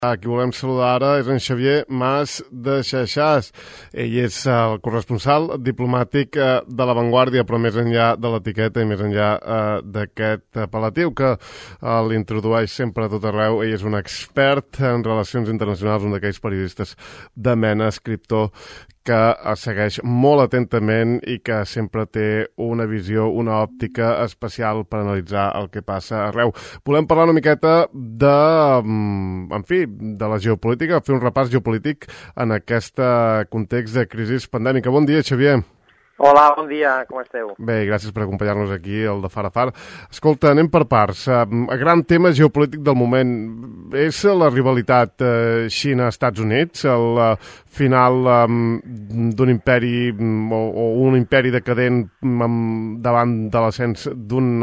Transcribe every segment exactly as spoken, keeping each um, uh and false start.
A qui volem saludar ara és en Xavier Mas de Xaixàs. Ell és el corresponsal diplomàtic de La Vanguardia, però més enllà de l'etiqueta i més enllà d'aquest apel·latiu que l'introdueix sempre a tot arreu. Ell és un expert en relacions internacionals, un d'aquells periodistes de mena, escriptor, que segueix molt atentament i que sempre té una visió, una òptica especial per analitzar el que passa arreu. Volem parlar una miqueta de, en fi, de la geopolítica, fer un repàs geopolític en aquest context de crisi pandèmica. Bon dia, Xavier. Hola, bon dia, com esteu? Bé, gràcies per acompanyar-nos aquí, el de Far a Far. Escolta, anem per parts. El gran tema geopolític del moment és la rivalitat Xina-Estats Units, el final d'un imperi o un imperi decadent davant de l'ascens d'un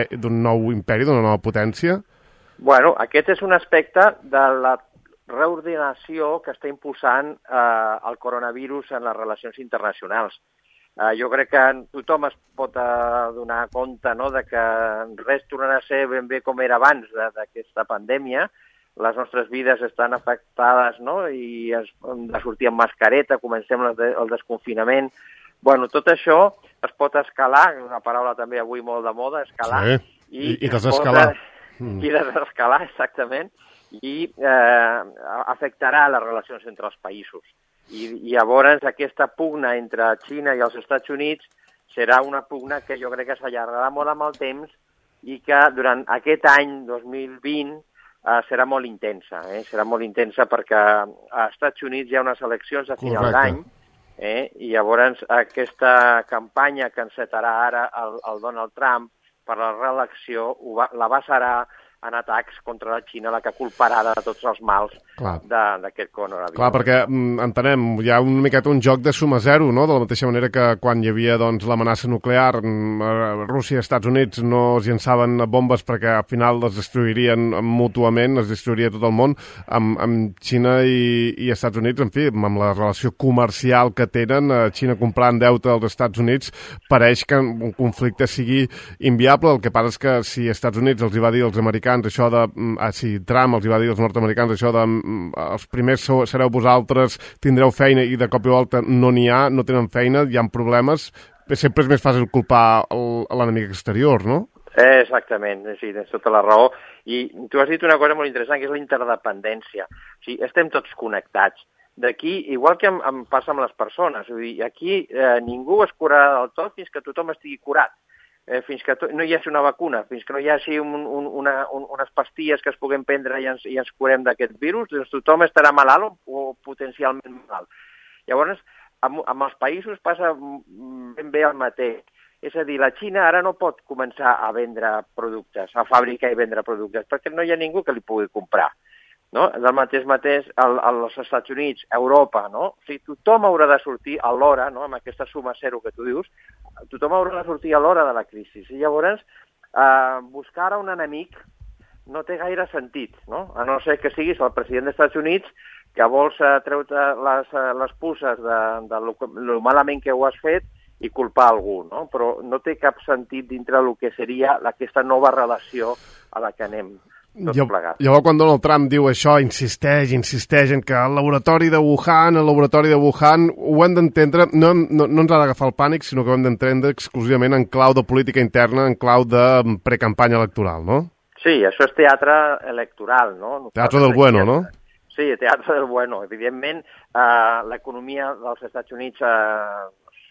nou imperi, d'una nova potència? Bueno, aquest és un aspecte de la reordenació que està impulsant el coronavirus en les relacions internacionals. Uh, jo crec que tothom es pot uh, donar compte, no?, de que res tornarà a ser ben bé com era abans d'aquesta pandèmia. Les nostres vides estan afectades, no?, i es, hem de sortir amb mascareta, comencem el, de, el desconfinament. Bueno, tot això es pot escalar, una paraula també avui molt de moda, escalar. Sí, i, i, i desescalar. Mm. I desescalar, exactament, i eh, afectarà les relacions entre els països. I, i llavors aquesta pugna entre Xina i els Estats Units serà una pugna que jo crec que s'allargarà molt amb el temps i que durant aquest any dos mil vint eh, serà molt intensa. Eh? Serà molt intensa perquè als Estats Units hi ha unes eleccions a final d'any eh? i llavors aquesta campanya que encetarà ara el, el Donald Trump per la reelecció va, la basarà en atacs contra la Xina, la que culparà de tots els mals d'aquest coronavirus. Clar, perquè entenem, hi ha una miqueta un joc de suma zero, no?, de la mateixa manera que quan hi havia doncs, l'amenaça nuclear, Rússia i Estats Units no es llançaven bombes perquè al final les destruirien mútuament, es destruiria tot el món, amb, amb Xina i, i Estats Units, en fi, amb la relació comercial que tenen, Xina comprant deute als Estats Units, pareix que un conflicte sigui inviable. El que passa és que si Estats Units els hi va dir als americans això de, ah, si Trump els hi va dir als nord-americans això de els primers sereu vosaltres, tindreu feina i de cop i volta no n'hi ha, no tenen feina, hi ha problemes, sempre és més fàcil culpar l'enemic exterior, no? Eh, exactament, sí, tens tota la raó. I tu has dit una cosa molt interessant, que és la interdependència. O sigui, estem tots connectats. D'aquí, igual que em, em passa amb les persones, vull dir, aquí eh, ningú es curarà del tot fins que tothom estigui curat. Eh, fins que to no hi hagi una vacuna, fins que no hi hagi un, un, una, un, unes pastilles que es puguem prendre i ens, i ens curem d'aquest virus, doncs tothom estarà malalt o, o potencialment malalt. Llavors, amb, amb els països passa ben bé el mateix. És a dir, la Xina ara no pot començar a vendre productes, a fabricar i vendre productes, perquè no hi ha ningú que li pugui comprar. No? Del mateix mateix el, als Estats Units, Europa, no? O sigui, tothom haurà de sortir a l'hora, no?, amb aquesta suma zero que tu dius, tothom haurà de sortir a l'hora de la crisi. I llavors, eh, buscar ara un enemic no té gaire sentit, no? A no ser que siguis el president dels Estats Units que vols eh, treure les, les puces de, de lo, lo malament que ho has fet i culpar algú, no? Però no té cap sentit dintre del que seria aquesta nova relació a la que anem. Llavors, quan Donald Trump diu això, insisteix, insisteix en que el laboratori de Wuhan, el laboratori de Wuhan, ho hem d'entendre, no, no, no ens ha d'agafar el pànic, sinó que ho hem d'entendre exclusivament en clau de política interna, en clau de precampanya electoral, no? Sí, això és teatre electoral, no? Teatre del bueno, no? Sí, teatre del bueno. Evidentment, eh, l'economia dels Estats Units eh,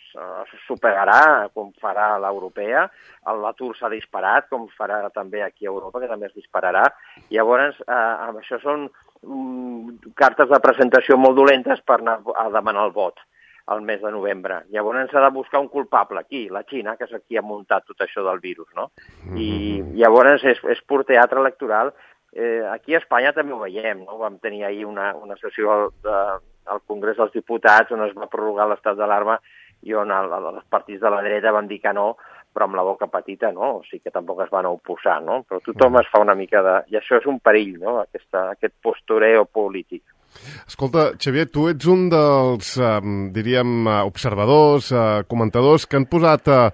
superarà com farà l'europea, l'atur s'ha disparat com farà també aquí a Europa, que també es dispararà. Llavors, eh, això són mm, cartes de presentació molt dolentes per anar a demanar el vot al mes de novembre. Llavors s'ha de buscar un culpable aquí, la Xina, que és qui ha muntat tot això del virus, no? I llavors és, és pur teatre electoral. Eh, aquí a Espanya també ho veiem, no? Vam tenir ahir una, una sessió al, de, al Congrés dels Diputats on es va prorrogar l'estat d'alarma i on el, els partits de la dreta van dir que no, però amb la boca petita no, o sigui que tampoc es van oposar, no? Però tothom es fa una mica de... I això és un perill, no?, Aquesta, aquest postureo polític. Escolta, Xavier, tu ets un dels, eh, diríem, observadors, eh, comentadors que han posat eh,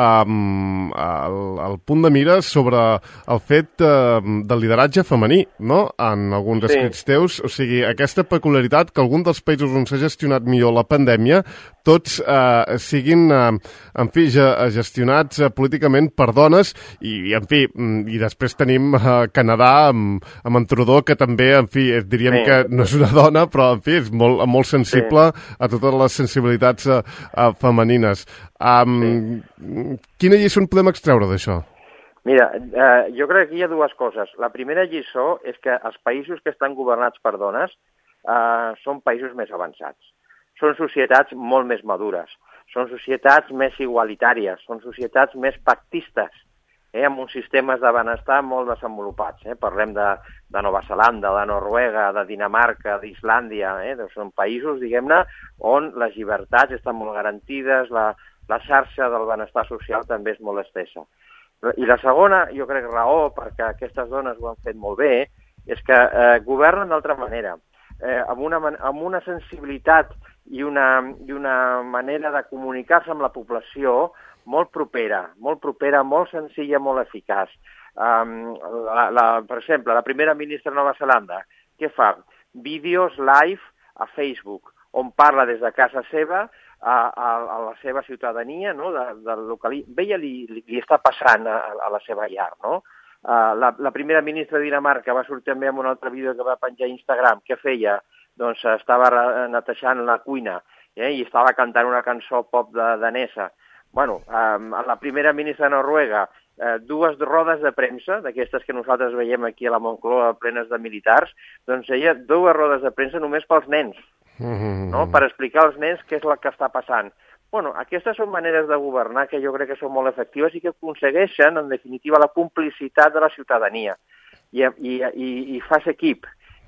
eh, el, el punt de mira sobre el fet eh, del lideratge femení, no?, en alguns Sí. escrits teus. O sigui, aquesta peculiaritat que algun dels països on s'ha gestionat millor la pandèmia, tots eh, siguin, eh, en fi, gestionats eh, políticament per dones, i, en fi, i després tenim eh, Canadà amb, amb en Trudeau, que també, en fi, diríem Sí. que no és una dona, però, en fi, és molt, molt sensible sí. a totes les sensibilitats uh, uh, femenines. Um, sí. Quina lliçó en podem extreure d'això? Mira, eh, jo crec que aquí hi ha dues coses. La primera lliçó és que els països que estan governats per dones eh, són països més avançats. Són societats molt més madures, són societats més igualitàries, són societats més pactistes, eh, amb uns sistemes de benestar molt desenvolupats. Eh? Parlem de, de Nova Zelanda, de Noruega, de Dinamarca, d'Islàndia. Eh? Són països, diguem-ne, on les llibertats estan molt garantides, la, la xarxa del benestar social també és molt estesa. I la segona, jo crec, raó perquè aquestes dones ho han fet molt bé, és que eh, governen d'altra manera, eh, amb, una, amb una sensibilitat i una, i una manera de comunicar-se amb la població molt propera, molt propera, molt senzilla, molt eficaç. Um, la, la, per exemple, la primera ministra de Nova Zelanda, què fa? Vídeos live a Facebook, on parla des de casa seva a, a, a la seva ciutadania, no? de, del local... Veia li, li, li està passant a, a la seva llar, no? Uh, la, la primera ministra de Dinamarca va sortir també amb un altre vídeo que va penjar a Instagram. Què feia? Doncs estava netejant la cuina eh? i estava cantant una cançó pop de danesa. Bueno, eh, la primera ministra de Noruega, eh, dues rodes de premsa, d'aquestes que nosaltres veiem aquí a la Moncloa plenes de militars, doncs ella dues rodes de premsa només pels nens, Mm-hmm. no? Per explicar als nens què és el que està passant. Bueno, aquestes són maneres de governar que jo crec que són molt efectives i que aconsegueixen, en definitiva, la complicitat de la ciutadania. I, i, i, i fas equip.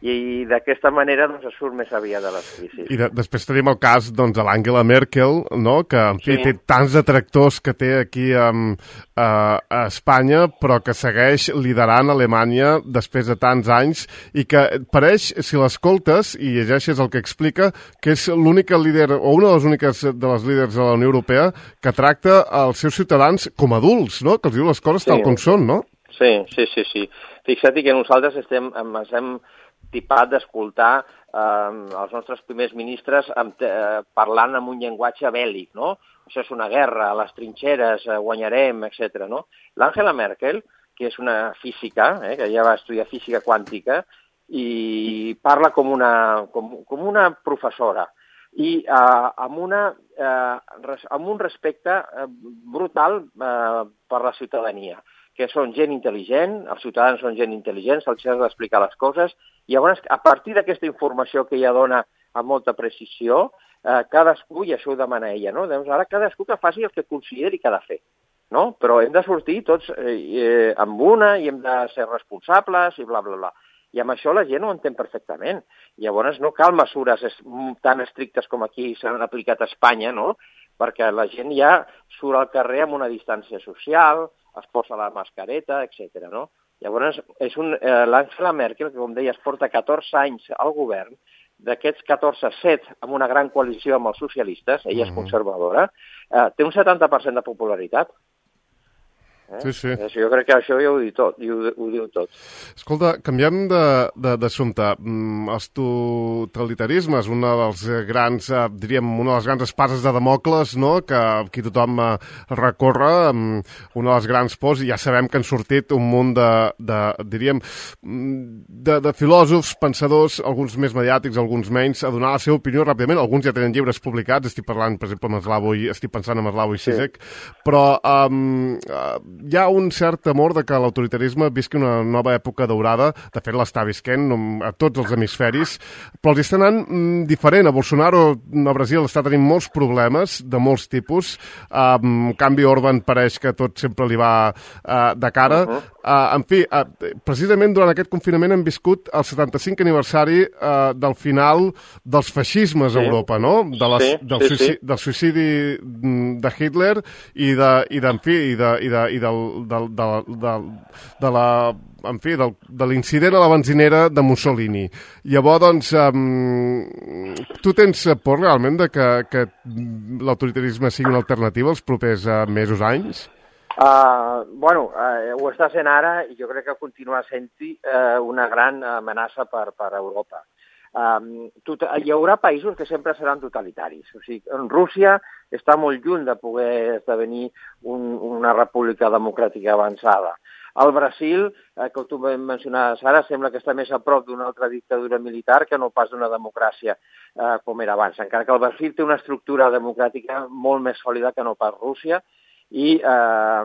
I d'aquesta manera doncs, es surt més aviat de les crisis. I de, després tenim el cas doncs, de l'Angela Merkel, no? Que en fi, Sí. té tants detractors que té aquí um, a, a Espanya, però que segueix liderant Alemanya després de tants anys i que pareix, si l'escoltes i llegeixes el que explica, que és l'única líder, o una de les úniques de les líders de la Unió Europea que tracta els seus ciutadans com adults, no? Que els diu les coses Sí. tal com són, no? Sí, sí, sí. sí. Fixa't que nosaltres estem, ens hem tipat d'escoltar eh, els nostres primers ministres amb, eh, parlant amb un llenguatge bèl·lic, no? Això és una guerra, a les trinxeres, eh, guanyarem, etcètera. No? L'Angela Merkel, que és una física, eh, que ja va estudiar física quàntica, i parla com una, com, com una professora, i eh, amb, una, eh, res, amb un respecte eh, brutal eh, per la ciutadania, que són gent intel·ligent, els ciutadans són gent intel·ligent, se'ls ha d'explicar les coses, i llavors, a partir d'aquesta informació que ella dona amb molta precisió, eh, cadascú, i això ho demana ella, no? Doncs ara cadascú que faci el que consideri que ha de fer, no? Però hem de sortir tots eh, eh, amb una i hem de ser responsables i bla, bla, bla. I amb això la gent ho entén perfectament. Llavors no cal mesures tan estrictes com aquí s'han aplicat a Espanya, no? Perquè la gent ja surt al carrer amb una distància social, es posa la mascareta, etcètera. No? Llavors, és un, eh, l'Angela Merkel, que com deies, porta catorze anys al govern, d'aquests catorze, set amb una gran coalició amb els socialistes, ella és conservadora, eh, té un setanta per cent de popularitat. Eh? Sí, sí. Jo crec que això ja ho diu tot. Ho, ho diu tot. Escolta, canviem d'assumpte. Mm, els totalitarismes, una dels grans, eh, diríem, una de les grans espases de Damocles, no?, que aquí tothom eh, recorre, mm, una de les grans pors, i ja sabem que han sortit un munt de, de diríem, de, de filòsofs, pensadors, alguns més mediàtics, alguns menys, a donar la seva opinió ràpidament. Alguns ja tenen llibres publicats, estic parlant, per exemple, amb Slavoj, estic pensant en Slavoj Žižek, sí. Però um, hi ha un cert temor de que l'autoritarisme visqui una nova època daurada. De fet, l'està visquent a tots els hemisferis, però els està anant mm, diferent. A Bolsonaro, a Brasil, està tenint molts problemes de molts tipus. Um, en canvi, Orban pareix que tot sempre li va uh, de cara. Uh -huh. uh, en fi, uh, precisament durant aquest confinament hem viscut el setanta-cinquè aniversari uh, del final dels feixismes sí. a Europa, no? De les, sí, del, sí, suïcidi, sí. del suïcidi de Hitler i de, i de, en fi, i de, i de, i de del, del, del, del, de la... en fi, del, de l'incident a la benzinera de Mussolini. Llavors, doncs, um, tu tens por realment de que, que l'autoritarisme sigui una alternativa els propers uh, mesos, anys? Uh, bueno, uh, ho està sent ara i jo crec que continua sent-hi uh, una gran amenaça per, per Europa. Um, tot, hi haurà països que sempre seran totalitaris. O sigui, en Rússia està molt lluny de poder esdevenir un, una república democràtica avançada. El Brasil, eh, com tu mencionaves ara, sembla que està més a prop d'una altra dictadura militar que no pas d'una democràcia eh, com era abans. Encara que el Brasil té una estructura democràtica molt més sòlida que no pas Rússia i eh,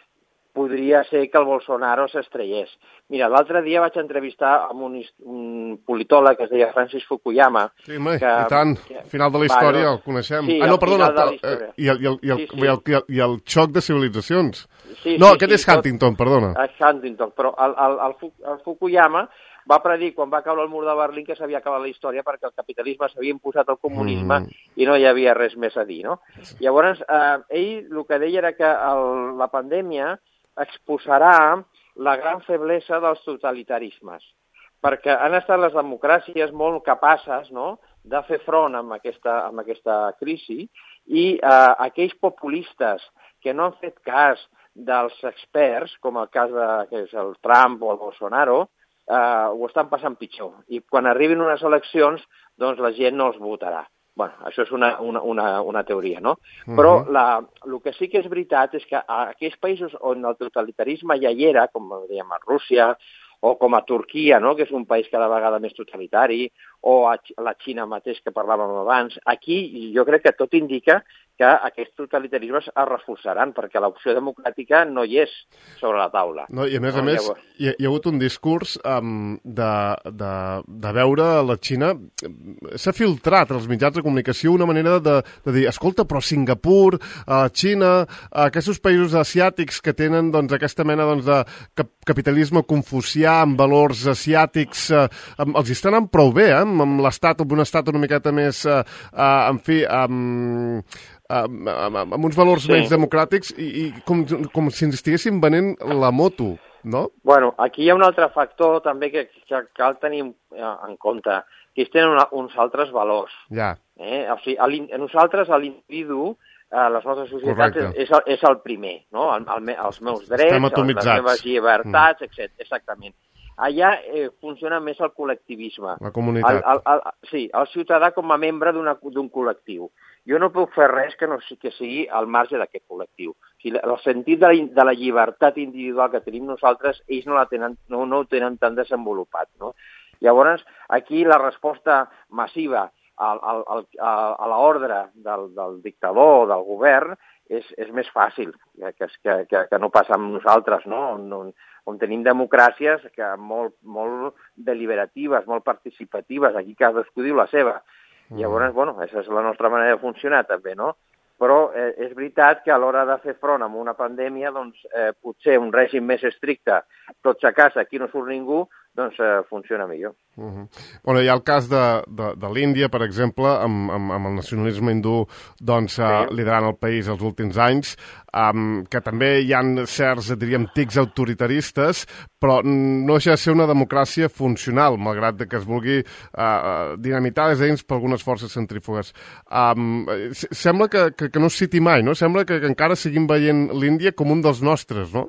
podria ser que el Bolsonaro s'estrellés. Mira, l'altre dia vaig entrevistar amb un, un politòleg que es deia Francis Fukuyama. Sí, home, que, i tant. Que, final de la història, bueno, el coneixem. Sí, ah, no, perdona, el, i, el, i, el, i, el, sí, sí. I, el, i, el, i el xoc de civilitzacions. Sí, no, sí, aquest sí, és Huntington, tot, perdona. És Huntington, però el, el, el, el Fukuyama va predir quan va caure el mur de Berlín que s'havia acabat la història perquè el capitalisme s'havia imposat al comunisme mm. i no hi havia res més a dir, no? Llavors, eh, ell el que deia era que el, la pandèmia exposarà la gran feblesa dels totalitarismes, perquè han estat les democràcies molt capaces, no?, de fer front amb aquesta, amb aquesta crisi i eh, aquells populistes que no han fet cas dels experts, com el cas de que és el Trump o el Bolsonaro, eh, ho estan passant pitjor. I quan arribin unes eleccions, doncs la gent no els votarà. Bueno, això és una, una, una, una teoria, no? Uh-huh. Però la, el que sí que és veritat és que a aquells països on el totalitarisme ja hi era, com dèiem a Rússia, o com a Turquia, no?, que és un país cada vegada més totalitari, o a la Xina mateix, que parlàvem abans, aquí jo crec que tot indica que aquests totalitarismes es reforçaran, perquè l'opció democràtica no hi és sobre la taula. No, I a més no, a més, llavors... hi, ha, hi ha hagut un discurs um, de, de, de veure la Xina, s'ha filtrat als mitjans de comunicació una manera de, de dir, escolta, però Singapur, uh, Xina, uh, aquests països asiàtics que tenen doncs, aquesta mena doncs, de cap capitalisme confucià amb valors asiàtics, uh, um, els estan anant prou bé, eh? amb, amb l'estat, amb un estat una miqueta més, uh, uh, en fi... Um, Amb, amb, amb uns valors sí. menys democràtics i, i com, com si ens estiguéssim venent la moto, no? Bueno, aquí hi ha un altre factor també que, que cal tenir en compte, que ells tenen una, uns altres valors. Ja. Eh? O sigui, a nosaltres, a l'individu, a les nostres societats, és, és, el, és el primer, no? El, el, els meus drets, les meves llibertats, mm. etcètera. Exactament. Allà eh, funciona més el col·lectivisme. La comunitat. El, el, el, sí, el ciutadà com a membre d'un col·lectiu. Jo no puc fer res que, no, que sigui al marge d'aquest col·lectiu. O sigui, el sentit de la, de la llibertat individual que tenim nosaltres, ells no, la tenen, no, no ho tenen tan desenvolupat, no? Llavors, aquí la resposta massiva al, al, al, a l'ordre del, del dictador o del govern és, és més fàcil que, que, que, que no passa amb nosaltres, no? On, on, on tenim democràcies que molt, molt deliberatives, molt participatives, aquí cadascú diu la seva. Mm. Llavors, bueno, aquesta és la nostra manera de funcionar també, no? Però eh, és veritat que a l'hora de fer front a una pandèmia, doncs eh, potser un règim més estricte, tots a casa, aquí no surt ningú, doncs eh, funciona millor. Uh -huh. Bueno, hi ha el cas de, de, de l'Índia, per exemple, amb, amb, amb el nacionalisme hindú doncs, eh, sí. liderant el país els últims anys, um, que també hi ha certs, diríem, tics autoritaristes, però no deixa de ser una democràcia funcional, malgrat que es vulgui uh, dinamitar des d'ells per algunes forces centrífugues. Um, sembla que, que, que no es citi mai, no? Sembla que, que encara seguim veient l'Índia com un dels nostres, no?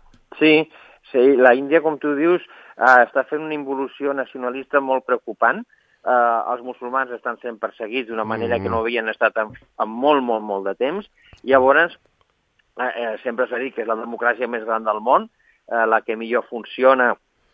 Sí, sí, la Índia, com tu dius, Uh, està fent una involució nacionalista molt preocupant. Uh, els musulmans estan sent perseguits d'una manera mm. que no havien estat en, en molt, molt, molt de temps. Llavors, uh, uh, sempre s'ha dit que és la democràcia més gran del món, uh, la que millor funciona,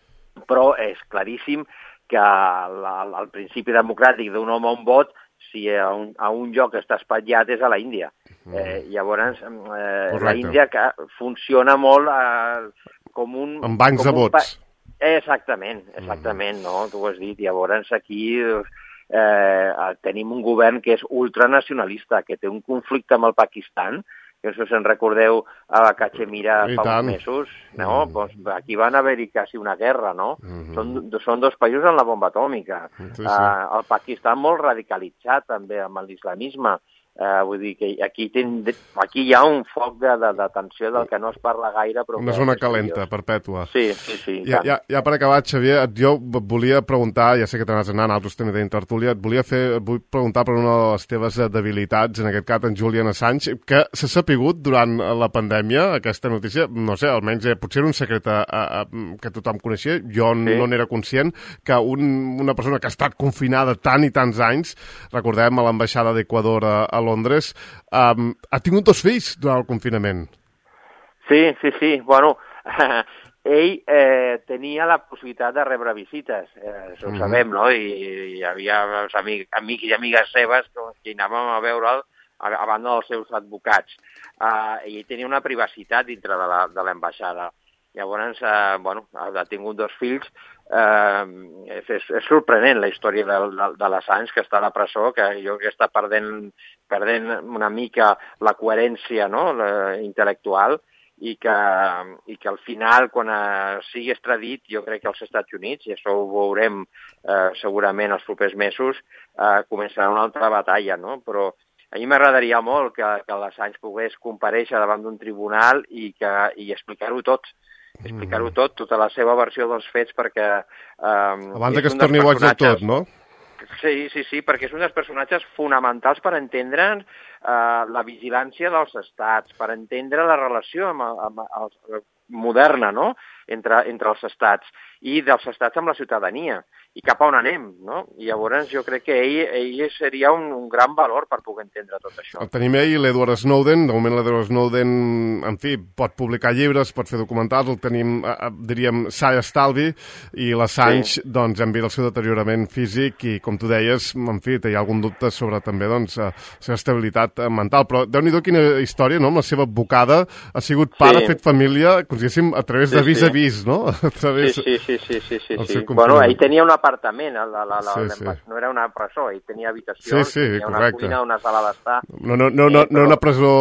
però és claríssim que la, el principi democràtic d'un home a un vot, si a un, a un lloc està espatllat és a la Índia. Mm. Eh, llavors, eh, la Índia que funciona molt uh, com un... Amb bancs de vots. Exactament, exactament, mm. no? Tu ho has dit. Llavors aquí eh, tenim un govern que és ultranacionalista, que té un conflicte amb el Pakistan, que no sé si en recordeu a la Cachemira fa uns mesos, no? Mm. Pues aquí van haver-hi quasi una guerra, no? Mm-hmm. Són, són dos països amb la bomba atòmica. Sí, sí. Uh, el Pakistan molt radicalitzat també amb l'islamisme. Uh, vull dir que aquí, ten, aquí hi ha un foc de, de, de tensió del que no es parla gaire. Però una zona calenta, perpètua. Sí, sí, sí. Ja, ja, ja per acabar, Xavier, jo et volia preguntar, ja sé que t'anaves anant, altres temes de tertúlia, et volia fer, et vull preguntar per una de les teves debilitats, en aquest cas en Julian Assange, que s'ha sapigut durant la pandèmia, aquesta notícia, no sé, almenys eh, potser era un secret a, a, que tothom coneixia, jo sí. no n'era conscient, que un, una persona que ha estat confinada tant i tants anys, recordem a l'ambaixada d'Equador a, a Londres, um, ha tingut dos fills durant el confinament. Sí, sí, sí. Bueno, ell eh, tenia la possibilitat de rebre visites, eh, això ho mm-hmm. sabem, no? I, i hi havia els amics, amics i amigues seves que anàvem a veure'l a, a banda dels seus advocats. Uh, ell tenia una privacitat dintre de l'ambaixada. Llavors, eh, bueno, ha tingut dos fills. Eh, és, és, és sorprenent la història de, de, de l'Assange, que està a la presó, que jo crec que està perdent, perdent una mica la coherència, no?, la, intel·lectual, i que, i que al final, quan eh, sigui extradit, jo crec que als Estats Units, i això ho veurem eh, segurament els propers mesos, eh, començarà una altra batalla, no? Però a mi m'agradaria molt que, que l'Assange pogués comparèixer davant d'un tribunal i, que, i explicar-ho tot, explicar-ho tot, tota la seva versió dels fets, perquè... Eh, Abans que es torni boig del tot, no? Sí, sí, sí, perquè és un dels personatges fonamentals per entendre eh, la vigilància dels estats, per entendre la relació amb, amb, amb, moderna, no?, entre, entre els estats, i dels estats amb la ciutadania, i cap a on anem, no? I llavors jo crec que ell, ell seria un, un gran valor per poder entendre tot això. El tenim ell, l'Edward Snowden. De moment l'Edward Snowden, en fi, pot publicar llibres, pot fer documentals, el tenim, eh, diríem, sa estalvi, i l'Assange, sí. doncs, envia el seu deteriorament físic i, com tu deies, en fi, hi ha algun dubte sobre també, doncs, la seva estabilitat mental. Però Déu-n'hi-do quina història, no?, amb la seva advocada, ha sigut pare, sí. fet família, com si diguéssim, a través sí, de vis a vis, no? A través... Sí, sí, sí, sí, sí, sí, sí. Bueno, ell tenia un apartament, la, la, la, sí, sí. no era una presó, ell tenia habitacions, sí, sí, tenia correcte. Una cuina, una sala d'estar. No, no, no, no, eh, però... no una presó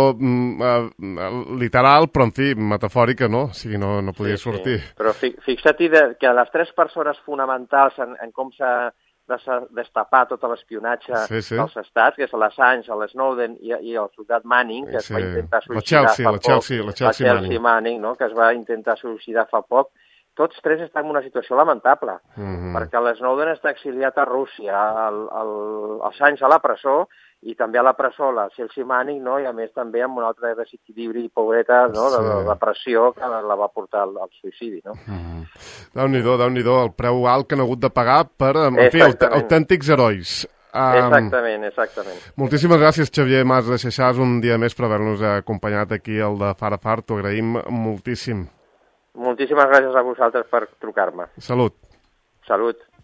uh, literal, però en fi, metafòrica, no? O sigui, no, no podia sí, sortir. Sí. Però fi, fixa't que les tres persones fonamentals en, en com s'ha de destapar tot l'espionatge sí, sí. dels estats, que és l'Assange, l'Snowden i, i el soldat Manning, que sí. es va intentar suïcidar la Chelsea, fa la poc, Chelsea, la Chelsea, la Chelsea Manning, Manning no?, que es va intentar suïcidar fa poc. Tots tres estan en una situació lamentable, mm-hmm. perquè l'Snowden està exiliat a Rússia, el, el, el Assange a la presó, i també a la presó la Chelsea Manning, no?, i a més també amb un altre desequilibri, pobreta, no?, de, de depressió que la va portar al, al suïcidi, no? Mm-hmm. Déu-n'hi-do, Déu-n'hi-do, el preu alt que han hagut de pagar per, en fi, autèntics herois. Um, exactament, exactament. Moltíssimes gràcies, Xavier Mas de Xaixàs, un dia més per haver-nos acompanyat aquí al de Far a Far. T'ho agraïm moltíssim. Moltíssimes gràcies a vosaltres per trucar-me. Salut. Salut.